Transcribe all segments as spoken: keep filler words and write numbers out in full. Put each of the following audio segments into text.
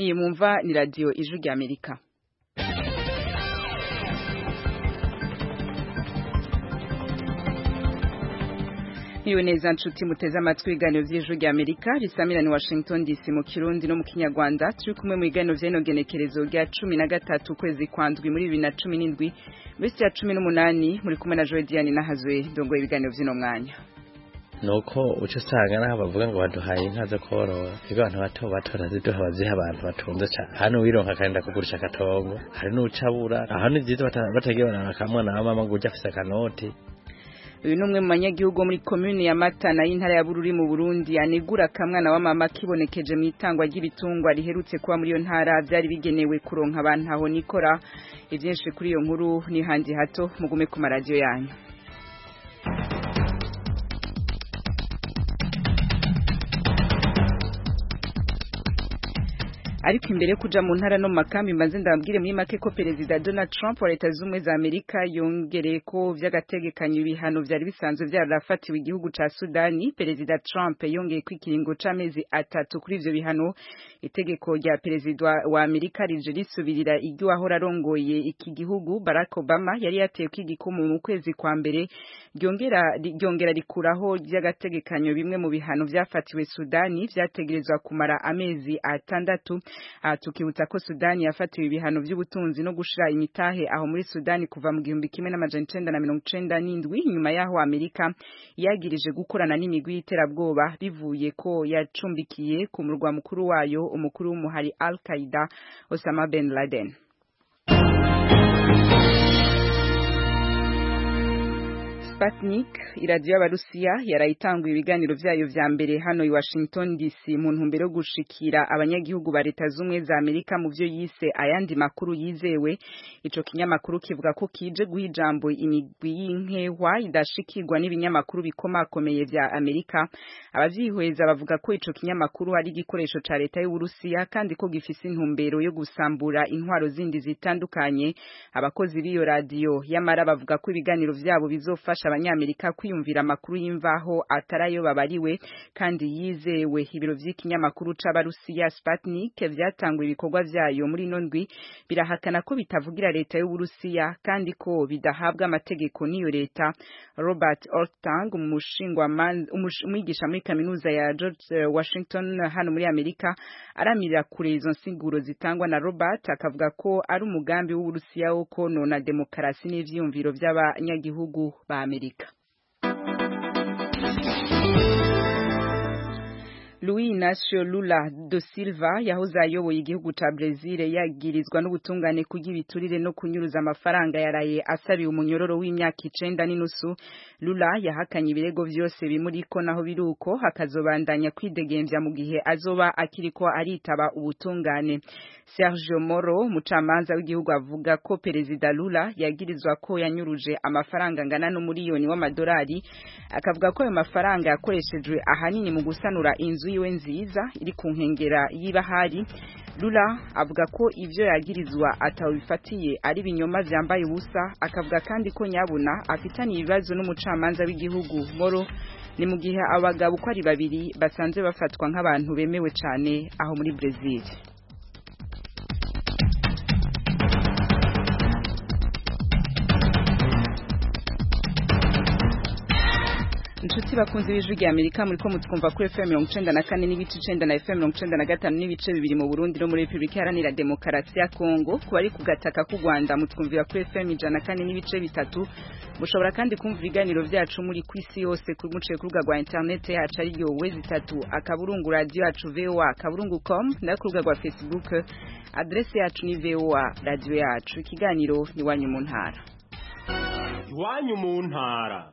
iyi mumva ni radio Ijwi rya Amerika. Iyo neza nshuti muteze amatwi ibiganiro vy'Ijwi rya Amerika risamira ni Washington D C mu Kirundi no mu Kinyarwanda. Turi kumwe mu biganiro vy'ino genekerezo rya cumi na gatatu kwezi kwandwi muri bibiri na cumi n'indwi bisi ya cumi n'umunani muri kumwe na Joy Diane Nahazwe ndongoye ibiganiro vy'ino mwanya. Nuko uco usanga naho bavuga ngo baduhaye inka zo korora ego abantu bato bato raziduha baziha abantu batunze cyane hano wironka kandi kugurisha katongo hari n'ucabura aho ni byiza batagiye banakamwa na mama ngo ujya afisa kanoti. Uyu numwe mu banyagihugu muri commune ya Matana y'intara ya Bururi mu Burundi anegura kamwana wa mama kibonekeje mu itangwa ry'ibitungwa riherutse kuba muri yo ntara byari bigenewe kuronka abantu aho nikora. Ivyinshi kuri iyo nkuru ni handi hato mugume ku maradio yanyu. Ariko imbere yo kuja mu ntara no makambi mbanze ndabwire muri make ko Perezida Donald Trump wa Leta z'Ubumwe za Amerika yongereye ko vy'agategekanyo ibihano vyari bisanzwe vyarafatiwe igihugu ca Sudani. Perezida Trump yongeye kwikiringo c'amezi atatu kuri ivyo bihano. Itegeko rya Perezida wa Amerika rije risubirira iryo ahora arongoye iki gihugu Barack Obama yari yateye kw'igikumu mu kwezi kwa mbere ryongera ryongera rikuraho vy'agategekanyo bimwe mu bihano vyafatiwe Sudani vyategerezwa kumara amezi atandatu. Uh, tukibutsa ko Sudani yafatiwe ibihano by'ubutunzi no gushira imitahe aho muri Sudani kuva mu gihumbi kimwe n'amajana icenda na mirongo icenda n'indwi nyuma yaho Amerika yagirije gukorana n'imigwi y'iterabwoba bivuye ko yacumbikiye ku murwa mukuru wayo umukuru w'umuhari Al-Qaeda Osama bin Laden. Sputnik iradiyo y'Abarusiya yarayitanguye ibiganiro vyayo vya mbere hano i Washington D C mu ntumbero yo gushikira abanyagihugu ba Leta z'Ubumwe za Amerika mu vyo yise ayandi makuru yizewe. Ico kinyamakuru kivuga ko kije guha ijambo imigwi y'inkehwa idashikirwa n'ibinyamakuru bikomakomeye vya Amerika. Abavyihweza bavuga ko ico kinyamakuru ari igikoresho ca Leta y'Uburusiya kandi ko gifise intumbero yo gusambura intwaro zindi zitandukanye. Abakozi b'iyo radio yamara bavuga ko ibiganiro vyabo bizofasha abanyamerika kwiyumvira amakuru y'imvaho atarayo babariwe kandi yizewe. Ibiro vy'ikinyamakuru c'Abarusiya Sputnik vyatanguye ibikorwa vyayo muri nondwi birahakana ko bitavugira Leta y'Uburusiya kandi ko bidahabwa amategeko n'iyo leta. Robert Ortang umushingwa umwigisha muri kaminuza ya George Washington hano muri Amerika aramirira kure izo nsiguro zitangwa na Robert akavuga ko ari umugambi w'Uburusiya wo konona demokarasi n'ivyiyumviro vy'abanyagihugu ba Amerika. Luiz Inácio Lula da Silva yahoze ayoboye igihugu ca Brazil yagirizwa n'ubutungane kugibiturire no kunyuruza amafaranga yaraye asabiye umunyororo w'imyaka icenda n'inusu. Lula yahakanye ibirego vyose bimuriko naho biruko hakazobandanya kwidegemvya mu gihe azoba akiriko aritaba ubutungane. Sergio Moro umucamanza w'igihugu avuga ko Perezida Lula yagirizwa ko yanyuruje amafaranga angana n'umuriyoni w'amadolari, akavuga ko ayo mafaranga yakoreshejwe ahanini mu gusanura inzu yiwe nziza iri ku nkengera y'ibahari. Lula avuga ko ivyo yagirizwa atawifatiye ari binyoma vyambaye ubusa, akavuga kandi ko nyabuna afitaniye ibibazo n'umucamanza w'igihugu. Moro ni mu gihe abagabo ko ari babiri basanzwe bafatwa nk'abantu bemewe cane aho muri Brazil. Inshuti bakunze b'Ijwi rya Amerika muri ko mutwumva kuri F M mirongo icenda na kane n'ibice icenda na F M mirongo icenda na gatanu n'ibice bibiri mu Burundi no muri Republika Iharanira Demokarasi ya Kongo. Ku bari ku gataka ku Rwanda mutwumvira kuri F M ijana na kane n'ibice bitatu. Mushobora kandi kumva ibiganiro vyacu muri kwisi yose kuri muciye ku rubuga rwa internet yacu ari yo wezi itatu akaburungu radio yacu V O A akaburungu com na ku rubuga rwa Facebook adresse yacu ni V O A radio yacu. Ikiganiro ni wanyu mu ntara. Wanyu mu ntara.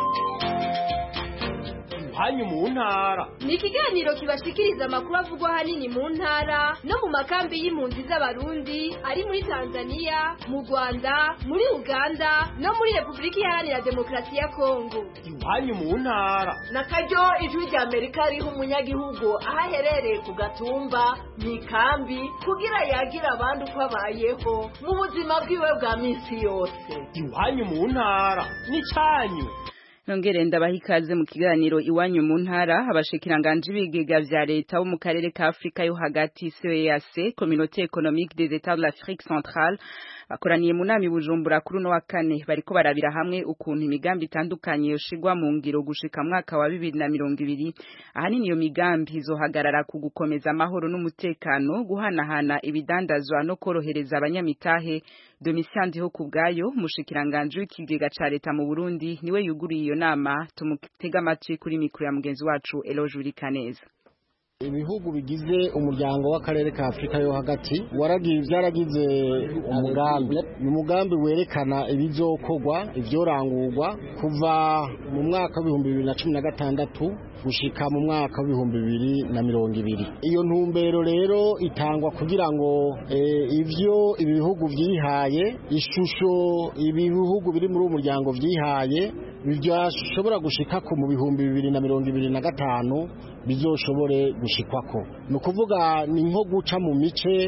Hanyu mu ntara ni ikiganiro kibashikiriza amakuru avugwa hanini mu ntara no mu makambi y'impunzi z'abarundi ari muri Tanzania, mu Rwanda, muri Uganda no muri Republika Iharanira Demokarasi ya Kongo. Hanyu mu ntara na karyo Ijwi rya Amerika riho umunyagihugu ahaherereye ku gatumba mu kambi kugira yagira abandi uko abayeho mu buzima bwiwe bwa minsi yose. Hanyu mu ntara ni canyu. Nongere ndabaha ikaze mu kiganiro iwanyu mu ntara abashikiranganje bigega vya leta bo mu karere ka Afrika yo hagati C E A C Communauté économique des États de l'Afrique centrale bakoraniye mu nama Bujumbura kuri no wa kane bariko barabira hamwe ukuntu imigambi itandukanye yoshigwa mu ngiro gushika mwaka wa bibiri na mirongo ibiri ahanini iyo migambi izohagarara ku gukomeza amahoro n'umutekano guhanahana ibidandazwa no korohereza abanyamitahe Domitien Ndiho kubgayo mushikiranganje w'ikigega ca leta mu Burundi niwe yuguriye iyo nama tumutega amatwi kuri mikro ya mugenzi wacu Eloge Urikaneza. Ibihugu bigize umuryango w'akarere ka Afrika yo hagati waragiye byaragize umugambi ni umugambi werekana ibizokorwa ivyorangurwa kuva mu mwaka wa bibiri na cumi na gatandatu gushika mu mwaka wa bibiri na mirongo ibiri. Iyo ntumbero rero itangwa kugira ngo e, ivyo ibi bihugu vyihaye ishusho ibi bihugu biri muri umuryango vyihaye byashobora gushika ko mu bihumbi bibiri na mirongo ibiri na gatanu bizoshobore gushikwako. No kuvuga ni nko guca mu mice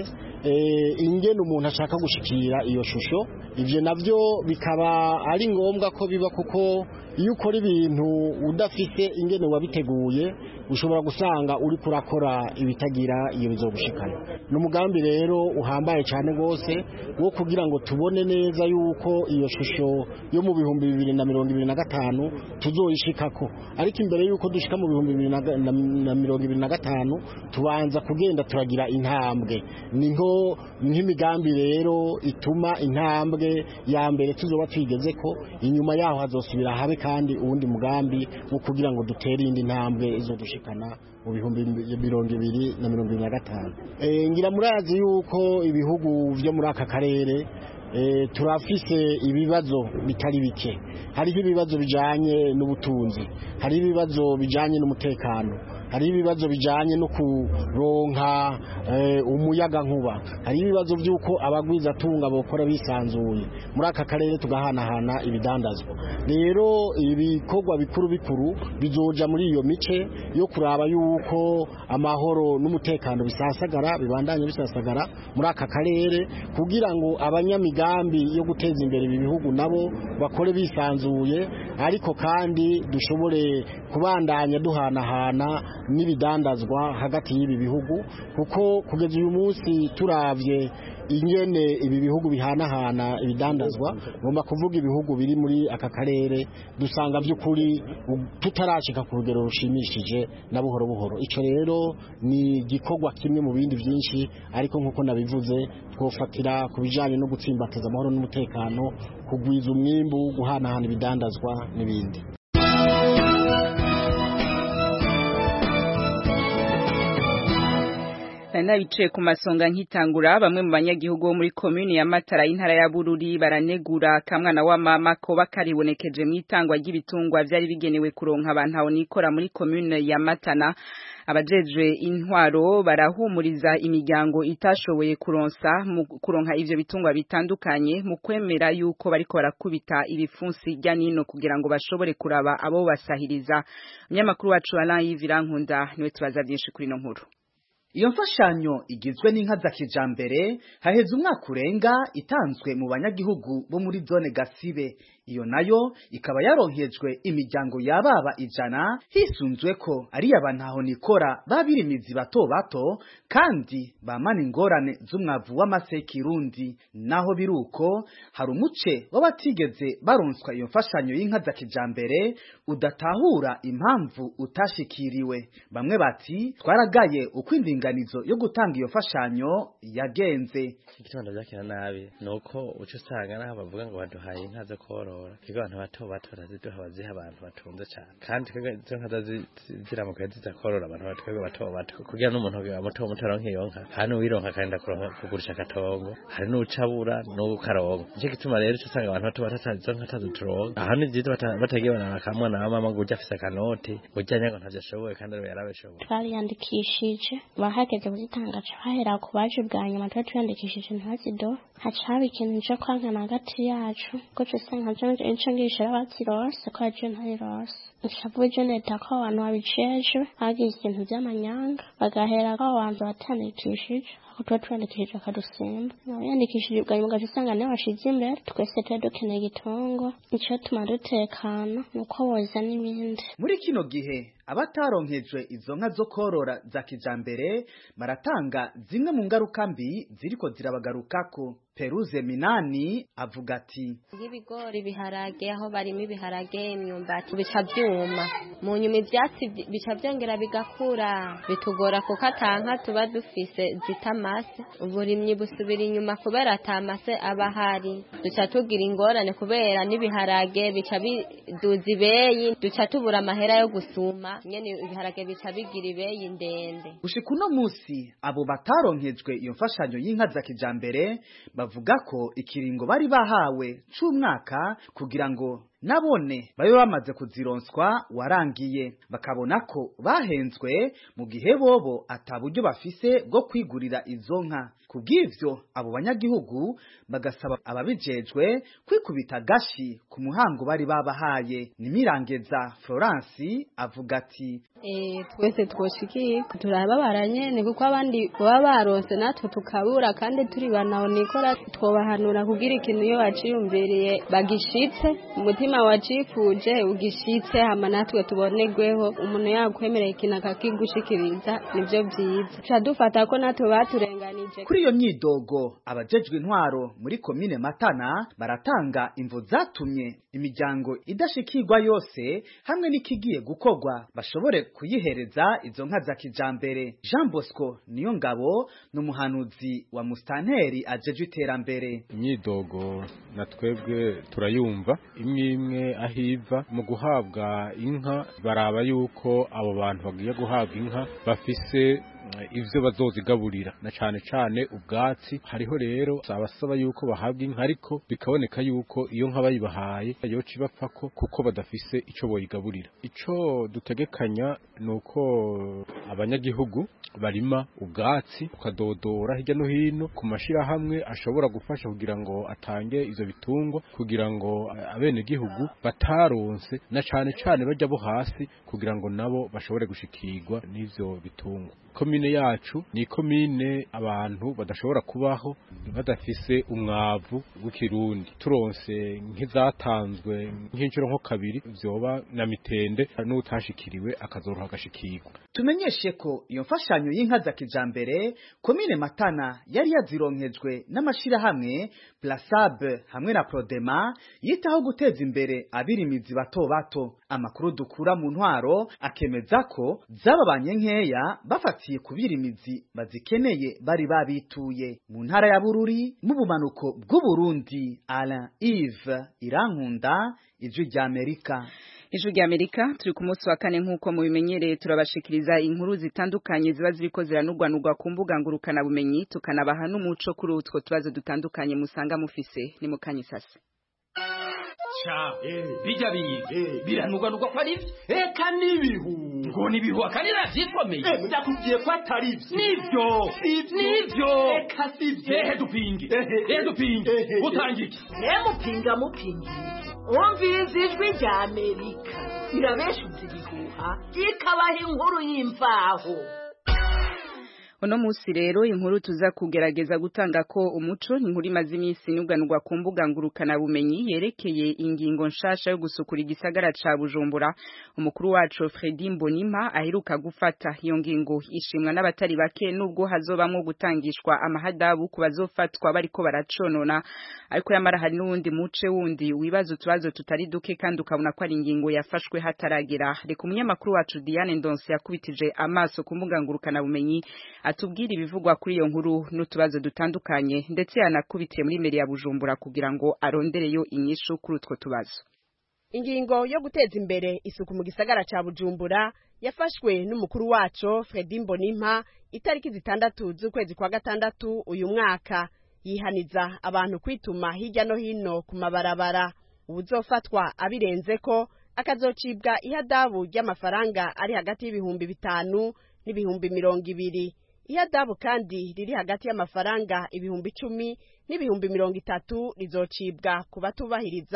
eh ingene umuntu ashaka gushikira iyo shusho ivyo navyo bikaba ari ngombwa ko biba kuko iyo ukora ibintu udafite ingene wabiteguye ushobora gusanga uri kurakora ibitagira iyo bizogushikana. N'umugambi rero uhambaye cyane gose wo kugira ngo tubone neza yuko iyo shusho yo mu bihumbi bibiri na mirongo ibiri na gatanu tuzoyishikako, ariko imbere yuko dushika mu bihumbi bibiri na mirongo ibiri na gatanu tubanza kugenda turagira intambwe. Niho nk'imigambi rero ituma intambwe ya mbere tuzoba twigeze ko inyuma yaho hazosubira habe kandi uwundi mugambi wo kugira ngo dutere indi ntambwe izo dushikana mu bihumbi mirongo ibiri na mirongo ibiri na gatanu. E, ngira murazi yuko ibihugu vyo muri aka karere e, turafise ibibazo bitari bike. Hariho ibibazo bijanye n'ubutunzi, hari ibibazo bijanye n'umutekano, hari ibibazo bijanye no kuronka e, umuyaga nkuba, hari ibibazo byuko abagwiza tunga bokora bisanzuye muri aka karere tugahanahana ibidandazwa. Rero ibikorwa bikuru bikuru bizoja muri iyo mice yo kuraba yuko amahoro n'umutekano bisasagara bibandanye bisasagara muri aka karere kugira ngo abanyamigambi yo guteza imbere ibi bihugu nabo bakore bisanzuye, ariko kandi dushobore kubandanya duhanahana n'ibidandazwa hagati y'ibi bihugu, kuko kugeza uyu munsi turavye ingene ibi bihugu bihanahana ibidandazwa ngomba kuvuga ibihugu biri muri aka karere dusanga by'ukuri tutarashika ku rugero rushimishije na buhoro buhoro. Ico rero ni gikorwa kimwe mu bindi byinshi, ariko nkuko nabivuze twofatira ku bijanye no gutsimbataza amahoro n'umutekano, kugwiza umwimbu, guhanahana ibidandazwa n'ibindi. Na bicaye ku masonga nkitangura bamwe mu banyagihugu bo muri commune ya Matara y'intara ya Bururi baranegura kamwana wa mama ko bakaribonekeje mu itangwa ry'ibitungwa byari bigenewe kuronka abantu aho nikora muri commune ya Matana. Abajejwe intwaro barahumuriza imiryango itashoboye kuronsa mu kuronka ivyo bitungwa bitandukanye mu kwemera yuko bariko barakubita ibifunsi rya nino kugira ngo bashobore kuraba abo basahiriza. Umunyamakuru wacu Alain Yivirankunda niwe tubaza byinshi kuri no nkuru. Iyo mfashanyo igizwe n'inka za kijambere haheze umwaka urenga itanzwe mu banyagihugu bo muri zone Gasibe. Iyo nayo ikaba yaronkejwe imiryango yababa ijana hisunzwe ko ari abantu nikora babirimizi bato bato kandi bamana ingorane z'umwavu w'amasekirundi. Naho biruko hari umuce wabatigeze baronswa iyo mfashanyo y'inka za kijambere udatahura impamvu utashikiriwe. Bamwe bati twaragaye ukwindinganizo yo gutanga iyo mfashanyo yagenze. Ikitanda byakira nabi nuko uce usanga naho bavuga ngo baduhaye inka zo korora kigo abantu bato bato baraziduha baziha abantu batunze cyane, kandi izo nka ziramuka zizakorora abantu batwego bato bato kugira n'umuntu muto muto nk'iyo nka hano wironka kandi kugurisha akatongo, hari n'ucabura n'ukarongo. Nicyo gituma rero usanga abantu bato batatanze izo nka tazuturongo ahantu zizi batagibana akamwe na mama ngo ujya afise akanoti ujyanye ngo ntavyo ashoboye kandi ari yarabeshoboye. Twaliyandikishije bahageze kuzitanga bahera ku baje bwanya matatu yandikishije ntazido hacabe ikintu cyo kwankana hagati yacu ko cyose nkaje sanje inco ngishira bakirose ko aje ntarirose nshavuye neta ko abantu babiceje bagize ikintu by'amanyanga bagahera ko abantu batanikishije kuko twandikishije akadusimba yandikishije bwa nyuma gasanga ne washize imbere twese tudukeneye gitongo icyo tuma dutekana nuko boza n'ibindi. Muri kino gihe abataronkejwe izo nka zo korora za kijambere baratanga zimwe mu ngaruka mbi ziriko zirabagarukako. Peruze Minani avuga ati ibigori biharage aho barimo ibiharage imyumbati bica byuma mu nyuma ibyatsi bica byongera bigakura bitugora kuko atanka tuba dufise zitamase uburimyi busubira inyuma kubera atamase abahari duca tugira ingorane kubera n'ibiharage bica biduza ibeyi duca tubura amahera yo gusuma nyene ibiharage bica bigira ibeyi ndende. Gushika uno musi abo bataronkejwe iyo mfashanyo y'inka za kijambere bavuga ko ikiringo bari bahawe c'umwaka kugira ngo nabone babe bamaze kuzironswa warangiye bakabona ko bahenzwe mu gihe bobo ataburyo bafise bwo kwigurira izo nka. Kubw'ivyo abo banyagihugu bagasaba ababijejwe kwikubita gashi ku muhango bari babahaye. Nimirangeza Florence avuga ati eh twese twoshikiye turababaranye ni kuko abandi baba baronse natwe tukabura kandi turi banaho nikora twobahanura kugira ikintu iyo baciyumviriye bagishitse umutima wacifuje ugishitse hama natwe tubonerweho umuntu yakwemereye ikintu akakigushikiriza nivyo byiza cyadufata ko natwe baturenganije. Kuri iyo myidogo abajejwe intwaro muri komine Matana baratanga imvo zatumye imiryango idashikirwa yose hamwe n'ikigiye gukogwa bashobore kuyihereza izo nka za kijambere. Jean Bosco niyo ngabo n'umuhanuzi wa Mustanteri ajejwe iterambere. Imyidogo na twebwe turayumva imwe imwe ahiva mu guhabwa inka baraba yuko abo bantu bagiye guhabwa inka bafise ivyo bazozigaburira na cane cane ubwatsi. Hariho rero abasaba yuko bahabwa inka ariko bikaboneka yuko iyo nka bayibahaye yoca ibapfako kuko badafise ico boyigaburira. Ico dutegekanya nuko abanyagihugu barima ubwatsi ukadodora hirya no hino ku mashira hamwe ashobora gufasha kugira ngo atange izo bitungwa kugira ngo abene gihugu bataronse na cane cane bajya bo hasi kugira ngo nabo bashobore gushikirwa n'ivyo bitungwa. Komine yacu ni komine abantu badashobora kubaho badafise umwavu w'ikirundi. Turonse nk'izatanzwe nk'inshuro nko kabiri vyoba na mitende n'utashikiriwe akazoroha agashikirwa. Tumenyeshe ko iyo mfashanyo y'inka za kijambere komine Matana yari yazironkejwe n'amashira hamwe Plasabe hamwe na Prodema yitaho guteza imbere abirimizi bato bato. Amakuru dukura mu ntwaro akemeza ko zababanye nkeya bafatiye kubirimizi bazikeneye bari babituye mu ntara ya Bururi mu bumanuko bw'u Burundi. Alain Yves Irankunda, Ijwi rya Amerika. Ijwi rya Amerika turi ku munsi wa kane nk'uko mubimenyereye turabashikiriza inkuru zitandukanye ziba ziriko ziranurwanurwa ku mbuga ngurukana bumenyi tukanabaha n'umuco kuri utwo tubazo dutandukanye musanga mufise. Ni mukanye sasa cha bijya biye biranurwanurwa ko ari eka nibihu ngo nibihu akanira vyikomeye ndakubwiye ko atari nivyo nivyo eka sivyo ehe dupinge ehe dupinge utangike nemupinga mupingi umviriza ijwi rya Amerika irabeshuza ibihuha ikabaha inkuru y'imvaho. Uno musi rero inkuru tuza kugerageza gutanga ko umuco inkuru imaze iminsi nuganurwa ku mbuga ngurukana bumenyi yerekeye ingingo nshasha yo gusukura igisagara ca Bujumbura. Umukuru wacu Fredy Mbonimpa aheruka gufata iyo ngingo ishimwa n'abatari bake nubwo hazobamwo gutangishwa amahadabu ku bazofatwa bariko baraconona, ariko yamara hari n'uwundi muce wundi wibaza utubazo tutari duke kandi ukabona ko ari ingingo yafashwe hataragera. Reka umunyamakuru wacu Diane Ndonse yakubitije amaso ku mbuga ngurukana bumenyi atubwira ibivugwa kuri iyo nkuru n'utubazo dutandukanye ndetse yanakubitiye muri meri ya Bujumbura kugira ngo arondereyo inyishu kuri utwo tubazo. Ingingo yo guteza imbere isuku mu gisagara ca Bujumbura yafashwe n'umukuru wacu Fredy Mbonimpa itariki zitandatu z'ukwezi kwa gatandatu uyu mwaka. Yihaniza abantu kwituma hirya no hino ku mabarabara. Ubuzofatwa abirenze ko akazocibwa ihadabu ry'amafaranga ari hagati y'ibihumbi bitanu n'ibihumbi mirongo ibiri. Ihadabu kandi riri hagati y'amafaranga ibihumbi icumi n'ibihumbi mirongo itatu rizocibwa ku batubahiriza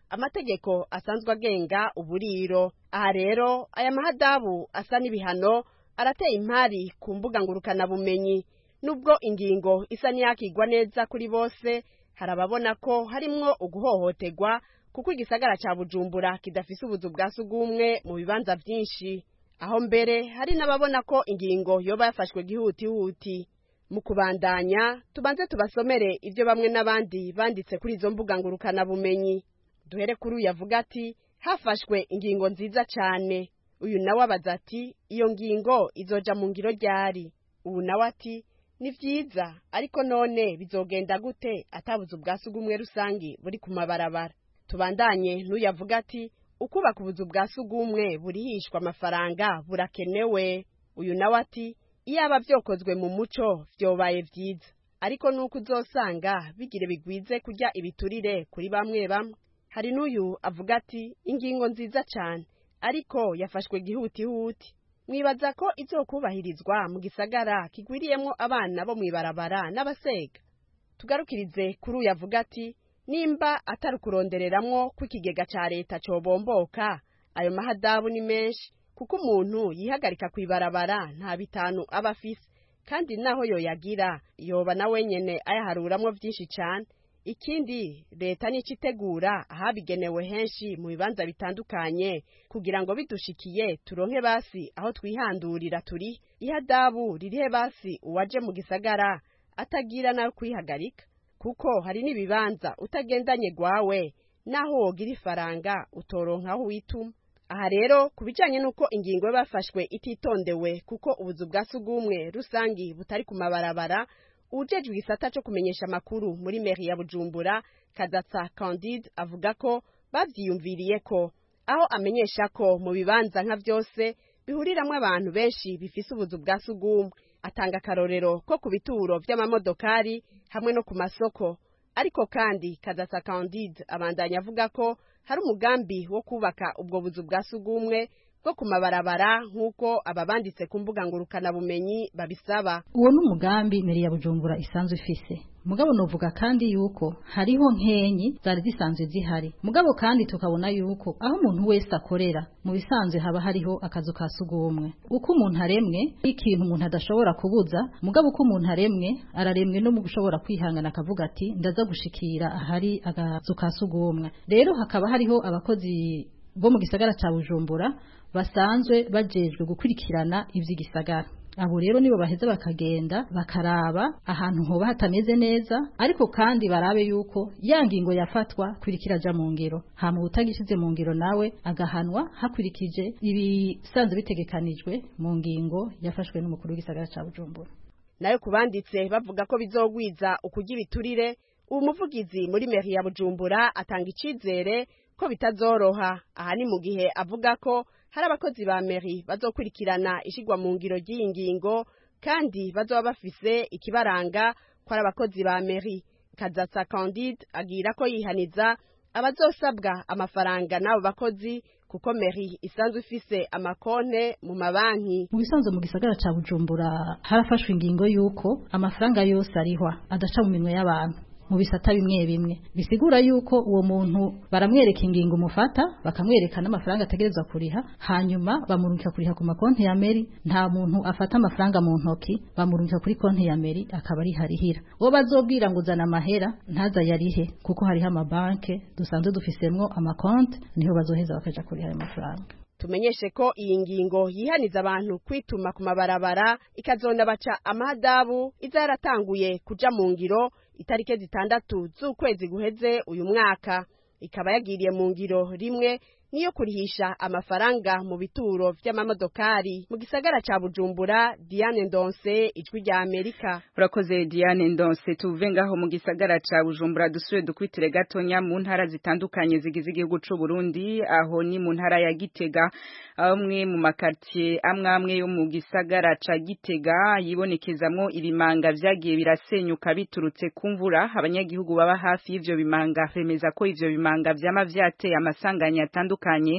amategeko asanzwe agenga uburiro. Aha rero aya mahadabu asa n'ibihano arateye impari ku mbuga ngurukana bumenyi. Nubwo ingingo isa n'iyakigwa neza kuri bose, harababona ko harimwo uguhohoterwa kuko igisagara ca Bujumbura kidafise ubuzu bwa sugumwe mu bibanza vyinshi. Aho mbere hari n'ababona ko ingingo yoba yafashwe gihutihuti. Mu kubandanya tubanze tubasomere ivyo bamwe n'abandi banditse kuri izo mbuga ngurukana bumenyi. Duhere kuri uyu avuga ati hafashwe ingingo nziza cyane. Uyu nawe abaza ati iyo ngingo izoja mu ngiro ryari. Ubu nawe ati ni vyiza ariko none bizogenda gute atabuzu bwa sugumwe rusangi buri ku mabarabara. Tubandanye n'uyu avuga ati ukubaka ubuzu bwa sugumwe burihishwa amafaranga burakenewe. Uyu nawe ati iyaba vyokozwe mu muco vyobaye vyiza ariko nuko uzosanga bigire bigwize kurya ibiturire kuri bamwe bamwe. Hari n'uyu avuga ati ingingo nziza cyane ariko yafashwe gihutihuti. Mwibaza ko izokubahirizwa mu gisagara kigwiriyemwo abana bo mwibarabara n'abasega. Tugarukirize kuri uyu avuga ati nimba atari kurondereramwo kw'ikigega ca leta cobomboka, ayo mahadabu ni menshi kuko umuntu yihagarika kwibarabara nta bitanu aba afise, kandi naho yoyagira yoba na wenyene ayaharuramwo vyinshi cane. Ikindi leta nico itegura ahabigenewe henshi mu bibanza bitandukanye kugira ngo bidushikiye turonke basi aho twihandurira turi. Ihadabu ririhe basi uwaje mu gisagara atagira na kwihagarika kuko hari n'ibibanza utagendanye gwawe naho wogira ifaranga utoronka aho wituma. Aha rero kubijanye nuko ingingo bafashwe ititondewe kuko ubuzu bwa sugumwe rusangi butari ku mabarabara, ujejwe igisata cyo kumenyesha makuru muri mairie ya Bujumbura Kadatsa Candide avuga ko bavyiyumviriye ko aho amenyesha ko mu bibanza nka vyose bihuriramwo abantu benshi bifise ubuzu bwa sugumwe. Atanga karorero ko ku bituro vy'amamodokari hamwe no ku masoko. Ariko kandi Kadatsa Candide abandanya avuga ko hari umugambi wo kubaka ubwo buzu bwa sugumwe bwo ku mabarabara nk'uko ababanditse ku mbuga ngurukana bumenyi babisaba. Uwo n'umugambi mairie ya Bujumbura isanzwe ifise. Mugabo novuga kandi yuko hariho nkenyi zari zisanzwe zihari. Mugabo kandi tukabona yuko aho umuntu wese akorera mu bisanzwe haba hariho akazu ka sugumwe. Uko umuntu aremwe ikintu umuntu adashobora kubuza, mugabo uko umuntu aremwe araremwe no mu gushobora kwihangana akavuga ati ndaza gushikira ahari akazu ka sugumwe. Rero hakaba hariho abakozi bo mu gisagara ca Bujumbura basanzwe bajejwe gukurikirana ivy'igisagara. Abo rero nibo baheze bakagenda bakaraba ahantu hoba hatameze neza, ariko kandi barabe yuko ya ngingo yafatwa kwirikira ja mu ngiro. Hama utagishize mu ngiro nawe agahanwa hakurikije ibisanzwe bitegekanijwe mu ngingo yafashwe n'umukuru w'igisagara ca Bujumbura. Nayo kubanditse bavuga ko bizogwiza ukugira ibiturire, uwo muvugizi muri mairie ya Bujumbura atanga icizere ko bitazoroha. Aha ni mu gihe avuga ko hari abakozi ba mairie bazokurikirana ishigwa mu ngiro ry'iyi ngingo kandi bazoba bafise ikibaranga ko ari abakozi ba mairie. Kadatsa Candide agira ko yihaniza abazosabwa amafaranga n'abo bakozi kuko mairie isanzwe ifise amakonte mu mabanki. Mu bisanzwe mu gisagara ca Bujumbura harafashwe ingingo yuko amafaranga yose arihwa adaca mu minwe y'abantu mu bisata bimwe bimwe. Bisigura yuko uwo muntu baramwereka ingingo umufata bakamwereka n'amafaranga ategerezwa kuriha, hanyuma bamurungika kuriha ku makonti ya mairie. Nta muntu afata amafaranga mu ntoki, bamurungika kuri konti ya mairie akaba ari harihira. Bo bazobwira ngo uzana amahera ntaza yarihe kuko hariho amabanke dusanzwe dufisemwo amakonti, niho bazoheza bakaja kuriha ayo mafaranga. Tumenyeshe ko iyi ngingo yihaniza abantu kwituma ku mabarabara ikazonda baca amahadabu iza yaratanguye kuja mu ngiro itarike zitandatu z'ukwezi guheze uyu mwaka. Ikaba yagiriye mu ngiro rimwe niyo kurihisha amafaranga mu bituro vy'amamodokari mu gisagara ca Bujumbura. Diane Ndonse, Ijwi rya Amerika. Urakoze Diane Ndonse. Tuve ngaho mu gisagara ca Bujumbura dusubire dukwitire gatonya mu ntara zitandukanye zigize igihugu c'u Burundi. Aho ni mu ntara ya Gitega, amwe mu makartier amwe amwe yo mu gisagara ca Gitega yibonekezamwo ibimanga vyagiye birasenyuka biturutse ku mvura. Abanyagihugu baba hafi y'ivyo bimanga bemeza ko ivyo bimanga vyama vyateye amasanganya atandukanye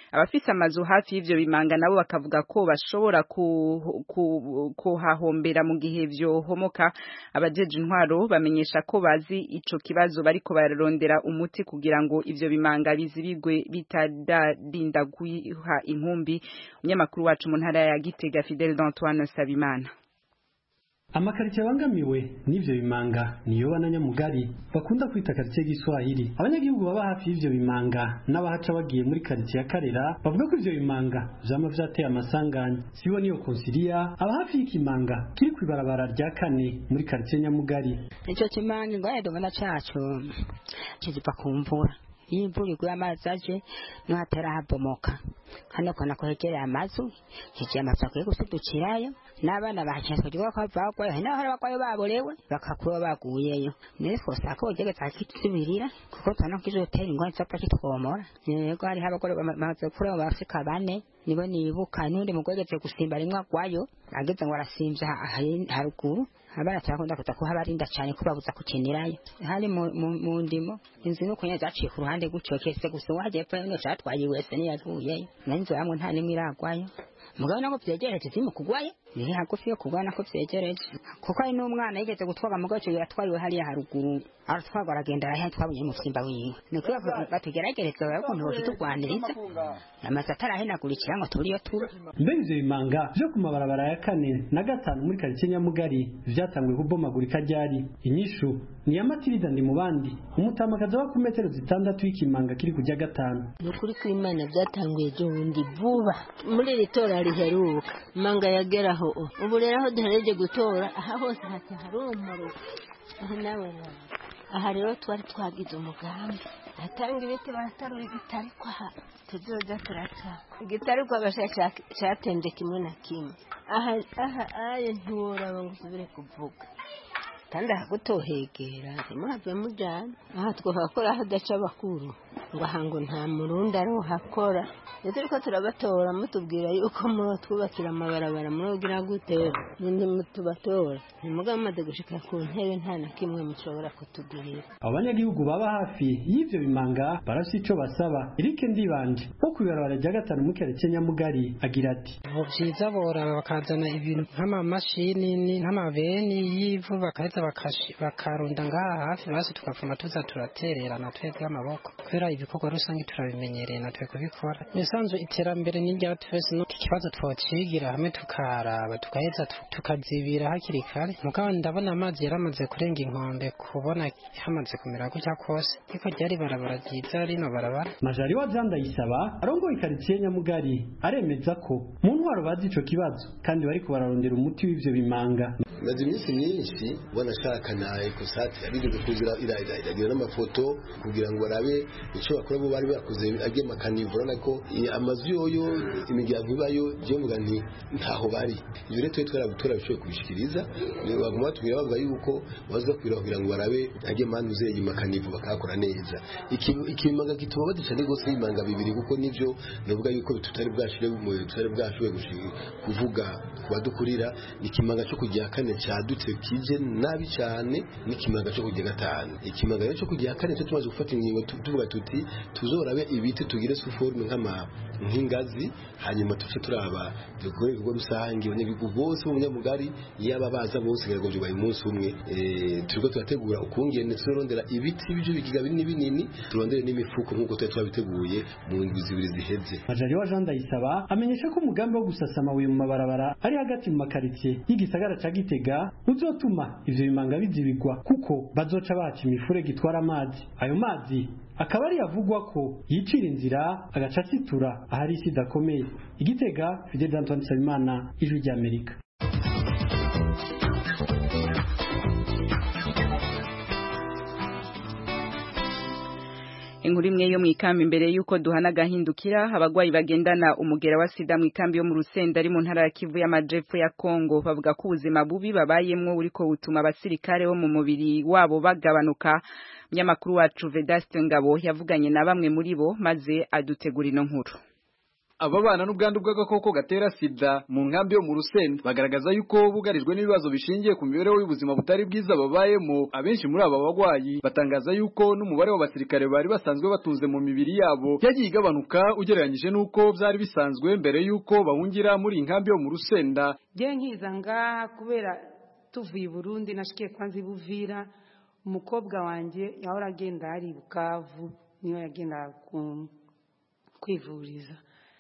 abafise amazu hafi y'ivyo bimanga nabo bakavuga ko bashobora kuhahombera mu gihe vyohomoka. Abajeje intwaro bamenyesha ko bazi ico kibazo bariko bararondera umuti kugira ngo ivyo bimanga bizibigwe bitadarinda guha inkumbi. Umunyamakuru wacu mu ntara ya Gitega Fidel d'Antoine Sabimana. Amakaritsiye abangamiwe n'ivyo bimanga niyo bananyamugari bakunda kwita karitsiye Giswahili. Abanyagihugu baba hafi y'ivyo bimanga n'abahaca bagiye muri karitsiye ya Karera bavuga ko ivyo bimanga vyama vyateye amasanganya. Sibo niyo Konsilia aba hafi y'ikimanga kiri kwibarabara rya kane muri karitsiye Nyamugari. Ico kimanga ngo yadongana cacu kizipa kumvura. Imvura iguye amazi aje no hatera habomoka. Hano kona kuhegereye amazu higiye amasako yo gusidukirayo n'abana bacyaswe ryo ko bagwaye hino hari bagwaye baborewe bakakuba baguyeyo nefo sako ugeze takitsibirira kuko tano kizotera ingwa zapa kitwomora yego hari habagore bamaze kure bafika bane nibo nibuka nundi mugwegeze gusimba rimwe agwayo ageze ngo arasimvya haruguru abana cyakunda kutakuha barinda cyane kubabuza kukenerayo hari mu ndimo inzu nuko nya zaciye ku ruhande gucyo kese gusa waje pe no cyatwaye wese ni yavuye nanzo yamwe nta nimwe iragwayo mugabo nako byegereje zimu kugwaye ni hagufi yo kugwana ko byegereje kuko ari n'umwana yigeze gutwaga mugabo cyo yatwaye hali ya haruguru aratwaga aragenda ahe twabunye mu simba wiwe niko batugeragereza bako nto kitugwaniriza amaze atarahenagurikira ngo turiyo tura Mbenze bimanga byo ku mabarabara ya kane na gatanu muri karitsiye Nyamugari vyatangwe kubomagurika ryari. Inyishu ni ya Matilda ndi mubandi umutamakaza wa ku metero zitandatu y'ikimanga kiri kujya gatanu. Nukuri kw'Imana byatanguye byo wundi vuba muri ritora riheruka manga yageraho ubu rero aho duhereje gutora aha hose hati harumuru nawe aha rero twari twagize umugambi atanga ibiti baratarura igitari kwa tuzoza turaca igitari kwa bashaka cyatenje kimwe na kimwe aha aha aye ntiworaba ngo usubire kuvuga kandi ahagutohegera muhave mujana aha twakora hadaca bakuru ngo ahango nta murundi aruhakora ndetse ariko turabatora mutubwira yuko muri twubakira amabarabara murogira gute nindi mutubatora nimugabo maze gushika ku ntebe nta na kimwe mushobora kutugirira. Abanyagihugu baba hafi y'ivyo bimanga barasi ico basaba. Eric Ndibanje wo kwibarabara rya gatanu mu karitsiye Nyamugari agira ati byiza boraba bakazana ibintu nk'ama mashini nk'amaveni yivu bakaheza bakashi bakarunda ngaha hafi basi tukafuma tuza turaterera na twebwe amaboko kwera ibikorwa rusange turabimenyereye na twe kubikora. Nisanzwe iterambere n'irya twese no kibazo twocigira hamwe tukaraba tukaheza tukazibira hakiri kare mugabo ndabona amazi yaramaze kurenga inkombe kubona hamaze kumera gutya kose iko ryari barabara ryiza rino barabara. Majari wa Janda yisaba arongo ikaritsiye Nyamugari aremeza ko mu ntwaro bazi ico kibazo kandi bari kubararondera umuti w'ivyo bimanga. Maze iminsi myinshi wanashaka na ekosati abigeze kuzira iragira n'amafoto kugira ngo barabe ico bakora bo bari bakoze agiye makanivura nako amazu yoyo imiryango ibayo je mvuga nti ntaho bari iyo rero twara gutora bishoye kubishikiriza niyo baguma tubira bavuga yuko baza kwirahira ngo barabe agiye manu zeye makanivu bakakora neza ikimanga gituma badicane gose imanga bibiri kuko nivyo novuga yuko tutari bwashire mu tutari bwashoye gushika kuvuga kubadukurira ikimanga cyo kujya kane cyadutse kije nabi cyane n'ikimanga cyo kujya gatanu ikimanga cyo kujya kane cyo tumaze gufata ingingo tuvuga tuti tuzorabe ibiti tugire suforme nk'ama nk'ingazi hanyuma tuce turaba dukore ibigo rusange abanyagihugu bose mu Nyamugari yaba baza bose ngo byo bayi munsi umwe turiko turategura ukungene turondera ibiti byo bigiga binini binini turondere n'imifuko nk'uko twari twabiteguye mu ndwi zibiri ziheze. Majari wa Janda yisaba amenyesha ko umugambi wo gusasama uyu mu mabarabara ari hagati mu makaritsiye y'igisagara ca Gitega uzotuma ivyo bimanga bizibigwa kuko bazoca baca imifure gitwara amazi. Ayo mazi akaba ari yavugwa ko yicira inzira agaca asitura ahari isi dakomeye. Igitega Fidel d'Antoine Sabimana, Ijwi ry'Amerika. Inkuru imwe yo mwikambi imbere yuko duhana gahindukira abagwayi bagendana umugera wa sida mwikambi yo mu Rusenda ari mu ntara ya Kivu y'Amajepfo ya Kongo bavuga ko ubuzima bubi babayemwo uriko butuma abasirikare bo mu mubiri wabo bagabanuka. Mnyamakuru wacu Vedaste Ngabo yavuganye na bamwe muri bo maze adutegura ino nkuru. ababana n'ubwandu bw'agakoko gatera sida mu nkambi yo mu Rusenda bagaragaza yuko bugarijwe n'ibibazo bishingiye ku mibereho y'ubuzima butari bwiza babayemo. Abenshi muri aba bagwayi batangaza yuko n'umubare w'abasirikare bari basanzwe batunze mu mibiri yabo yagiye igabanuka ugereranyije n'uko byari bisanzwe mbere yuko bahungira muri inkambi yo mu Rusenda. Je nkiza ngaha kubera tuvuye i Burundi nashikiye kwanza ibuvira, umukobwa wanje yahora agenda ari Bukavu niyo yagenda kwivuriza,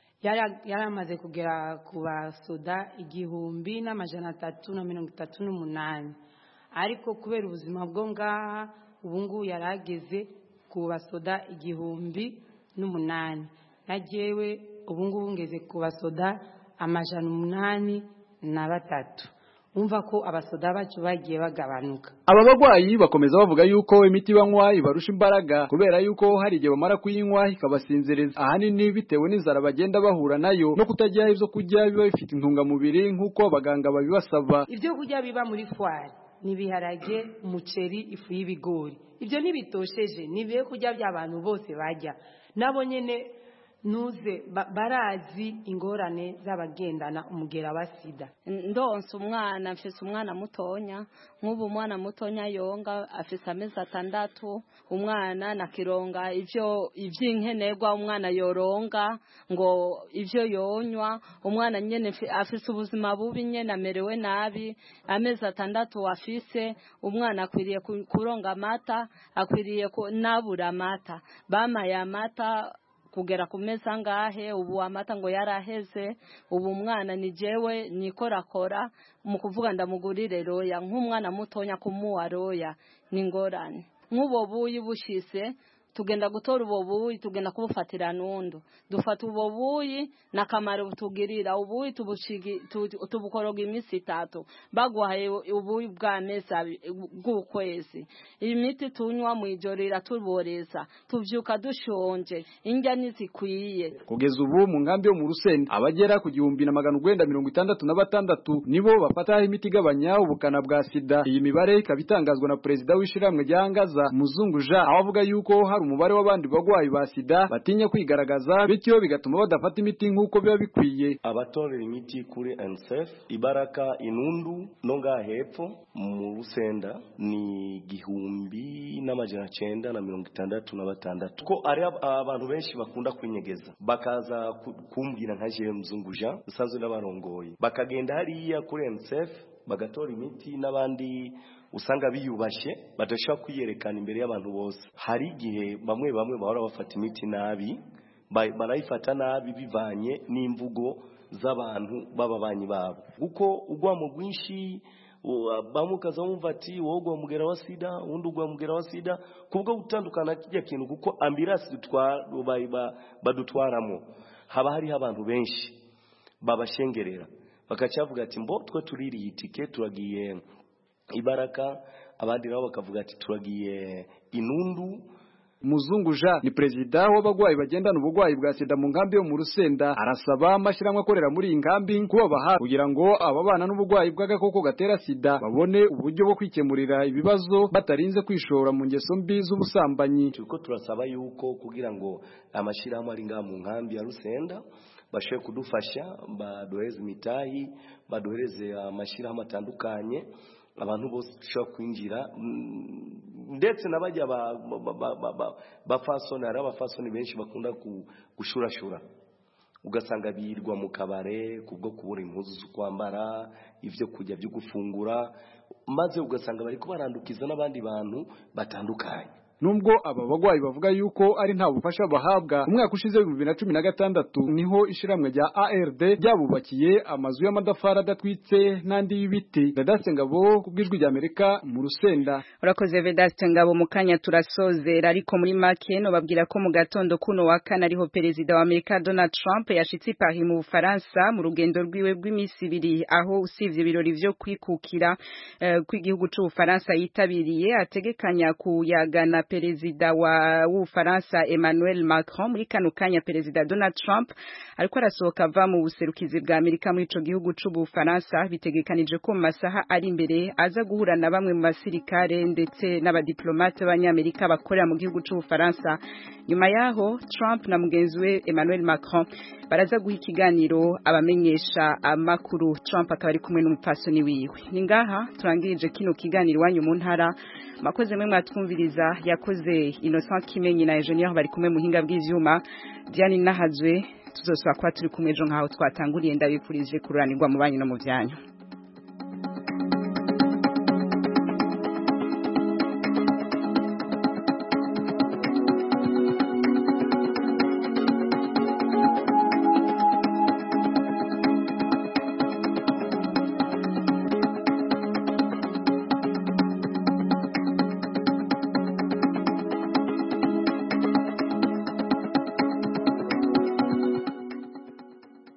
yari amaze kugera ku basoda igihumbi n'amajana atatu na mirongo itatu n'umunani, ariko kubera ubuzima bwo ngaha ubu ngubu yari ageze ku basoda igihumbi n'umunani, najewe ubu ngubu ngeze ku basoda amajana umunani na batatu. Umva ko abasoda bacu bagiye bagabanuka. Aba bagwayi bakomeza bavuga yuko imiti banywa ibarusha imbaraga kubera yuko hari igihe bamara kuyinywa ikabasinzereza, ahanini bitewe n'inzara bagenda bahura nayo no kutajya ivyo kurya biba bifite intungamubiri nk'uko abaganga babibasaba. Ibyo kurya biba muri fwari ni biharage, umuceri, ifu y'ibigori, ibyo ntibitosheje, ni biye kurya by'abantu bose bajya. Nabo nyene nuze barazi ingorane z'abagendana umugera wa sida. Ndonse umwana, mfise umwana mutonya, nk'ubu umwana mutonya yonga afise amezi atandatu, umwana nakironga ivyo ivy'inkenerwa umwana yoronga ngo ivyo yonywa, umwana nyene afise ubuzima bubi nyene amerewe nabi, amezi atandatu afise, umwana akwiriye kuronga amata, akwiriye nabura amata, bamaye amata kugera ku meza ngahe, ubu amata ngo yaraheze, ubu umwana ni jewe nikorakora mu kuvuga ndamugurire roya, nk'umwana mutonya kumuwa roya ni ngorane. Nk'ubo buyi bushise tugenda gutora ubo buyi, tugenda kubufatira nundu, dufata ubo buyi nakamaro tugirira, ubuyi tubushigi tubukoroga imisi itatu, bagwaye ubuyi bwa mesa bw'ukwezi, imiti tunywa mu ijoro iratuboreza, tuvyuka dushonje, indya nizikwiye. Kugeza ubu mu nkambi yo mu Rusenda abagera ku gihumbi na magana urwenda mirongo itandatu na batandatu nibo bafata imiti igabanya ubukana bwa sida. Iyi mibare ikaba itangazwa na perezida w'ishiramwe ryangaza Muzungu Jean, aho avuga yuko hari umubare w'abandi bagwayi ba sida batinya kwigaragaza, bityo bigatuma badafata imiti nk'uko biba bikwiye. Abatorera imiti kuri N S F Ibaraka Inundu nonga hepfo mu Rusenda ni gihumbi n'amajana cenda na mirongo itandatu na batandatu. Ko ari abantu benshi bakunda kwinyegeza bakaza kumbwira nka je Muzungu Jean usanzwe n'abarongoye, bakagenda hariya kuri N S F bagatora imiti, n'abandi usanga biyubashe badashaka kwiyerekana imbere y'abantu bose. Hari igihe bamwe bamwe bahora bafata imiti nabi, barayifata nabi bivanye n'imvugo z'abantu bababanyi babo, uko ugwa mu bwinshi bamukaza wumva ati wowe mugera wa sida, undi ugwa mugera wa sida, kubwo gutandukana kijya kintu, kuko ambulance dutwara badutwaramo haba hari abantu benshi babashengerera, bakacavuga ati mbo twe tuririye itike turagiye Ibaraka, abandi nabo bakavuga ati turagiye Inundu. Muzungu Jean ni perezida w'abagwayi bagendana ubugwayi bwa sida mu nkambi yo mu Rusenda, arasaba amashiramwe akorera muri inkambi kubabaha kugira ngo ababana n'ubugwayi bw'agakoko gatera sida babone uburyo bwo kwikemurira ibibazo batarinze kwishora mu ngeso mbi z'ubusambanyi. Tuko turasaba yuko kugira ngo amashiramwe ari ngaha mu nkambi ya Rusenda bashe kudufasha, baduhereze imitahi, baduhereze amashiramwe atandukanye, abantu bose dushobora kwinjira, ndetse n'abajya bafasoni, hari abafasoni benshi bakunda gushurashura, ugasanga birirwa mu kabare kubwo kubura impuzu zo kwambara, ivyo kujya byo gufungura, maze ugasanga bari kubarandukiza n'abandi bantu batandukanye. Nubwo aba bagwayi bavuga yuko ari nta bufasha bahabwa, umwaka ushize bibiri na cumi na gatandatu niho ishiramwe rya A R D ryabubakiye amazu y'amadafari adatwitse n'andi y'ibiti. Vedaste Ngabo kubwijwi rya Amerika mu Rusenda. Urakoze Vedaste Ngabo, mukanya turasozera, ariko muri make no babwira ko mu gatondo kuno wa kane ariho perezida wa Amerika Donald Trump yashitse Paris mu Bufaransa mu rugendo rwiwe rw'imisi ibiri, aho usivye ibirori vyo kwikukira uh, kw'igihugu c'u Bufaransa yitabiriye ategekanya kuyagana perezida wa w'Ufaransa Emmanuel Macron muri kano kanya perezida Donald Trump ariko arasohoka ava mu buserukizi bwa Amerika muri ico gihugu c'Ubufaransa bitegekanije ko mu masaha ari imbere aza guhura na bamwe mu basirikare ndetse n'abadiplomate b'Abanyamerika bakorera mu gihugu c'Ubufaransa nyuma yaho Trump na mugenzi we Emmanuel Macron baraza guha ikiganiro abamenyesha amakuru. Trump akaba ari kumwe n'umupfasoni wiwe. Ni ngaha turangirije kino kiganiro wanyu mu ntara makoze mwe mwatwumviriza yakoze Innocent Kimenyi na Engineer bari kumwe muhinga bw'ivyuma Diane Nahazwe tuzosaba kwa turi kumwe ejo nkaho twatanguriye ndabipfurije kuranirwa mu banyu no mu byanyu.